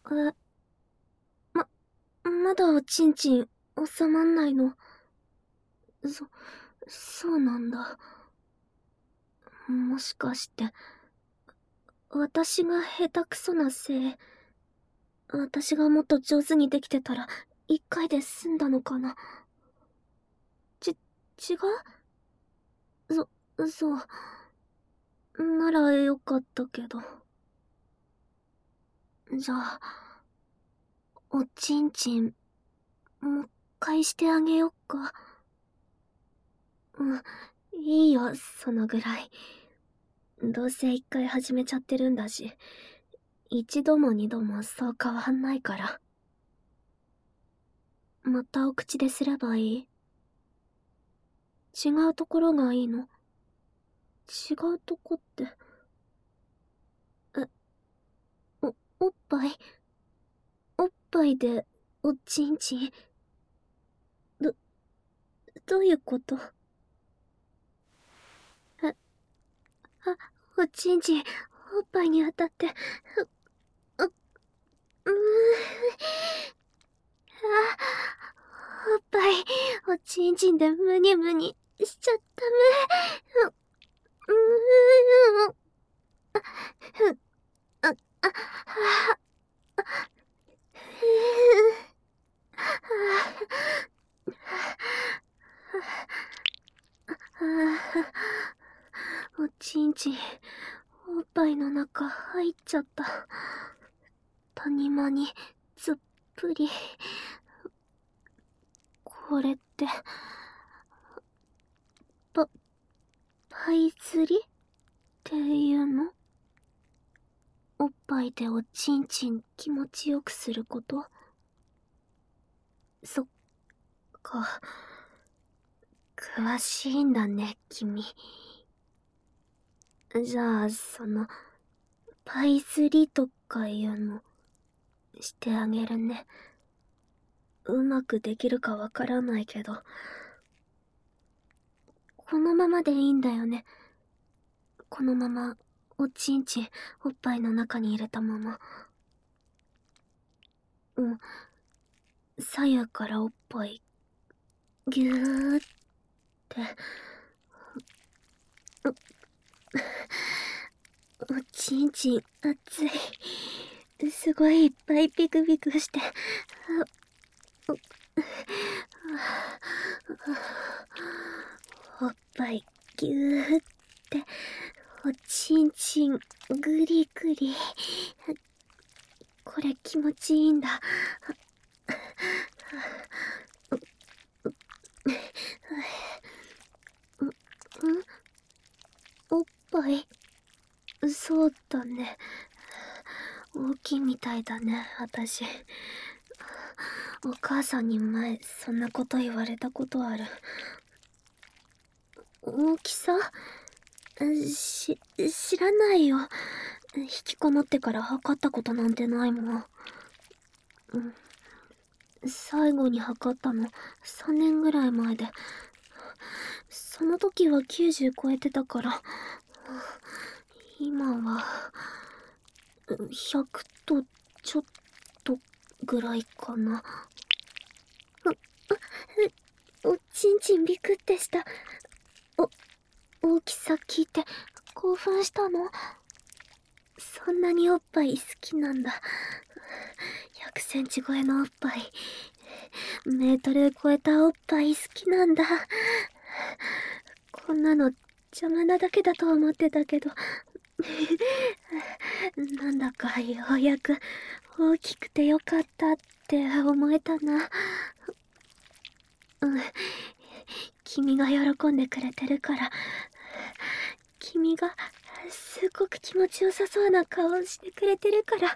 え、まだおちんちん収まんないの？そうなんだ。もしかして、私が下手くそなせい、私がもっと上手にできてたら、一回で済んだのかな。違う？そう。ならよかったけど。じゃあ、おちんちん、もう一回してあげよっか。いいよ、そのぐらい。どうせ一回始めちゃってるんだし、一度も二度もそう変わんないから。またお口ですればいい？違うところがいいの？違うとこって。おっぱい？おっぱいで、おちんちん？ど、どういうこと？おちんちん、おっぱいに当たって、おっぱい、おちんちんでムニムニしちゃったむ。あ、あ、あ、おちんちん、おっぱいの中入っちゃった。谷間に、ずっぷり。これって、パイ釣りっていうの？おっぱいでおちんちん気持ちよくすること？そっか。詳しいんだね、君。じゃあ、パイ釣りとかいうの、してあげるね。うまくできるかわからないけど、このままでいいんだよね。このまま、おちんちん、おっぱいの中に入れたまま。左右からおっぱい、ぎゅーって。おちんちん、熱い。すごいいっぱいピクピクして。おっぱい、ぎゅーって。おちんちん、ぐりぐり。これ気持ちいいんだ。おっぱい？そうだね。大きいみたいだね、私。お母さんに前、そんなこと言われたことある。大きさ？知らないよ。引きこもってから測ったことなんてないもん。最後に測ったの3年ぐらい前で、その時は90超えてたから、今は100とちょっとぐらいかな。おちんちんビクってした。大きさ聞いて興奮したの？そんなにおっぱい好きなんだ。100センチ超えのおっぱい、メートル超えたおっぱい好きなんだ。こんなの邪魔なだけだと思ってたけど、なんだかようやく大きくてよかったって思えたな。君が喜んでくれてるから、君がすごく気持ちよさそうな顔してくれてるから、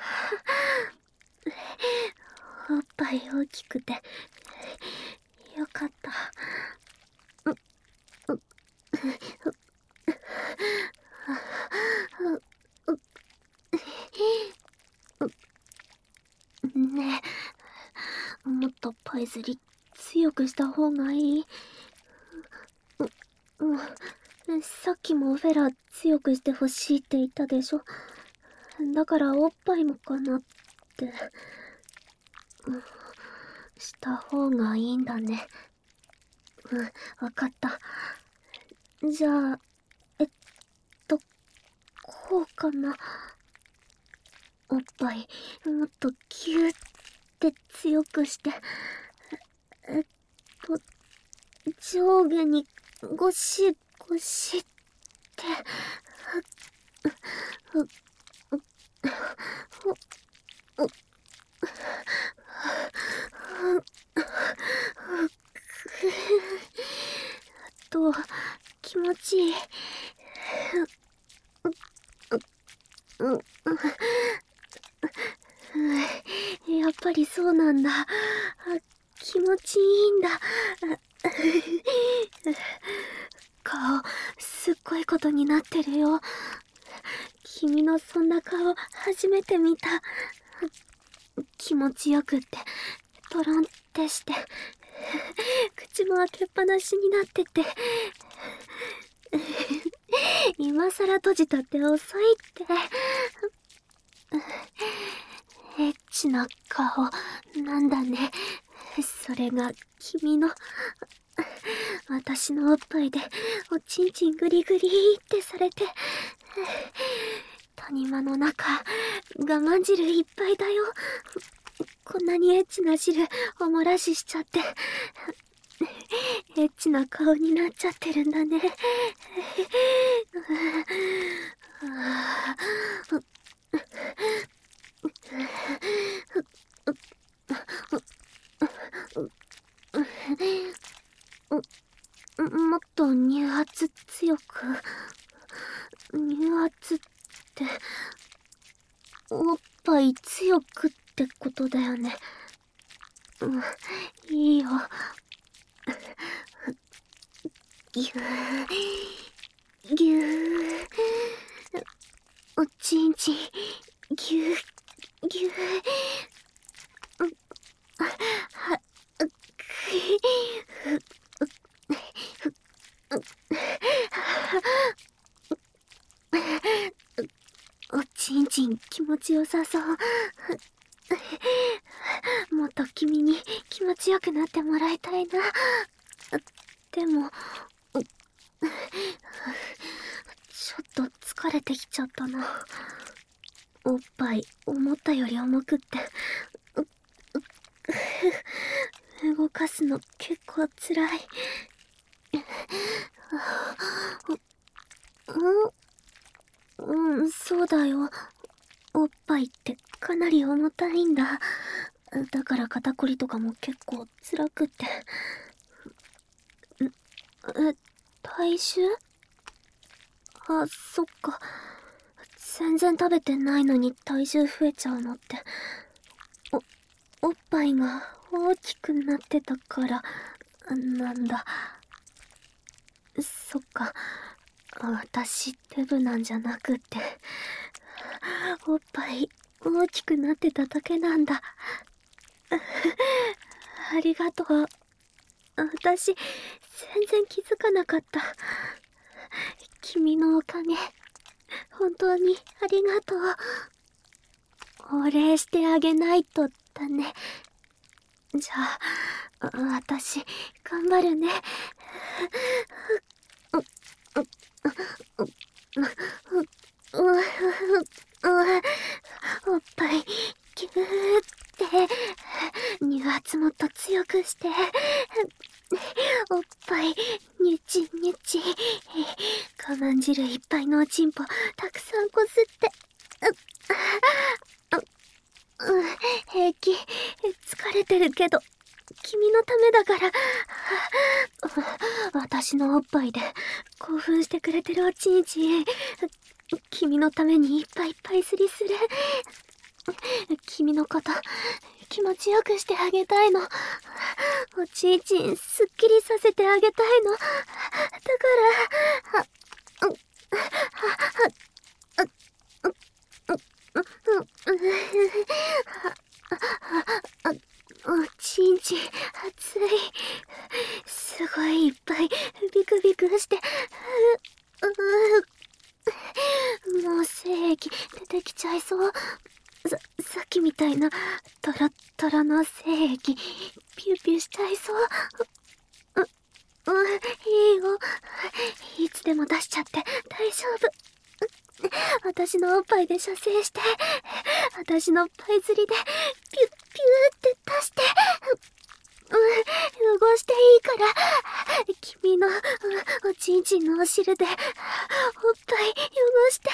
おっぱい大きくてよかった。ねえ、もっとパイズリ強くした方がいい？さっきもオフェラ強くしてほしいって言ったでしょ。だからおっぱいもかなって。 て、した方がいいんだね。わかった。じゃあ、こうかな。おっぱい、もっとギューって強くして、えっと、上下にゴシゴシって、気持ちいい。やっぱりそうなんだ。気持ちいいんだ。顔、すっごいことになってるよ。君のそんな顔、初めて見た。気持ちよくって、トロンってして、口も開けっぱなしになってて、今さら閉じたって遅いって。エッチな顔、なんだね。それが君の、私のおっぱいでおちんちんグリグリってされて、谷間の中、我慢汁いっぱいだよ。こんなにエッチな汁おもらししちゃって、エッチな顔になっちゃってるんだね。もっと乳圧強く。乳圧って、おっぱい強くってことだよね。いいよ。ぎゅー、ぎゅー。おちんちん、ぎゅー、ぎゅー。は、くおちんちん気持ちよさそう。もっと君に気持ちよくなってもらいたいな。でも、ちょっと疲れてきちゃったな。おっぱい思ったより重くって、動かすの結構辛い。そうだよ。おっぱいってかなり重たいんだ。だから肩こりとかも結構辛くって。体重？あ、そっか。全然食べてないのに体重増えちゃうのって。おっぱいが大きくなってたから、なんだ。そっか。私、デブなんじゃなくって、おっぱい大きくなってただけなんだ。ありがとう。私、全然気づかなかった。君のおかげ、本当にありがとう。お礼してあげないとだね。じゃあ、私、頑張るね。おっぱい、ギューって、乳圧もっと強くして、おっぱい、ニュチニュチ、我慢汁いっぱいのおちんぽ、たくさんこすって、平気、疲れてるけど、君のためだから、私のおっぱいで興奮してくれてるおちんちん、君のためにいっぱいいっぱいすりする。君のこと気持ちよくしてあげたいの。おちんちんすっきりさせてあげたいの。だからおちんちん熱い。すごいいっぱいビクビクしてもう精液出てきちゃいそう。 さっきみたいなトロットロの精液ピューピューしちゃいそう。いいよ。いつでも出しちゃって大丈夫。私のおっぱいで射精して、私のパイ釣りでピュッピューって出して、汚していいから、君のおちんちんのお汁でおっぱい汚して、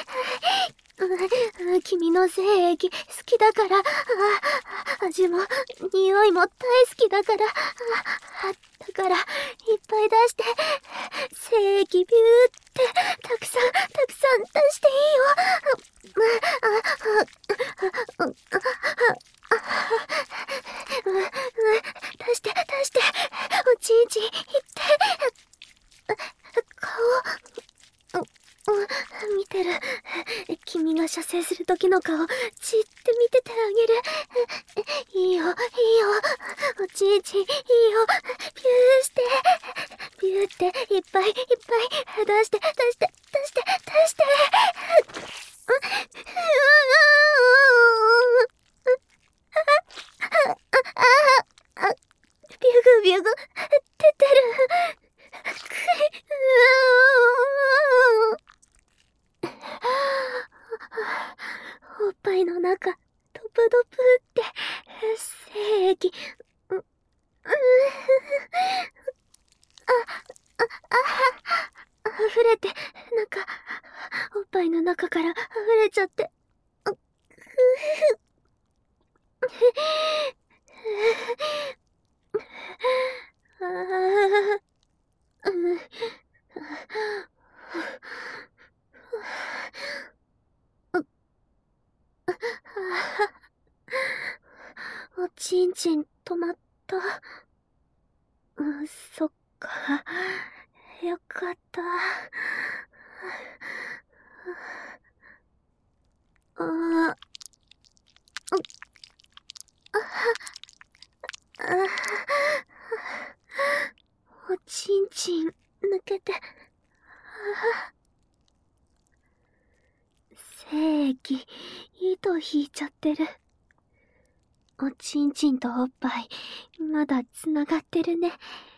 君の精液好きだから、味も匂いも大好きだから、だからいっぱい出して、精液ビューってたくさん出していいよ。出しておちんちんいって顔見てる。君が射精する時の顔じって見ててあげる。いいよおちんちんいいよ。ピューしてピューっていっぱい出してビュグ出てる。おっぱいの中ドプドプって精液溢れて、おっぱいの中から溢れちゃって。おちんちん止まった。そっか。よかった。おちんちん抜けて。精液、糸引いちゃってる。おちんちんとおっぱい、まだつながってるね。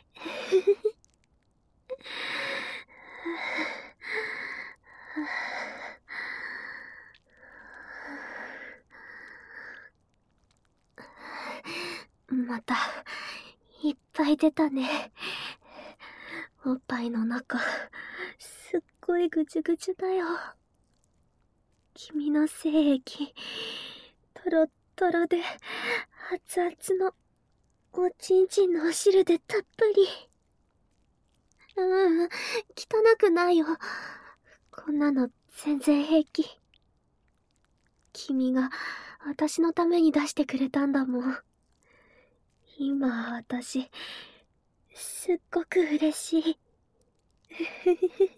また、いっぱい出たね。おっぱいの中、すっごいぐちゅぐちゅだよ。君の精液、トロットロで、熱々の、おちんちんのお汁でたっぷり。汚くないよ。こんなの全然平気。君が私のために出してくれたんだもん。今私、すっごく嬉しい。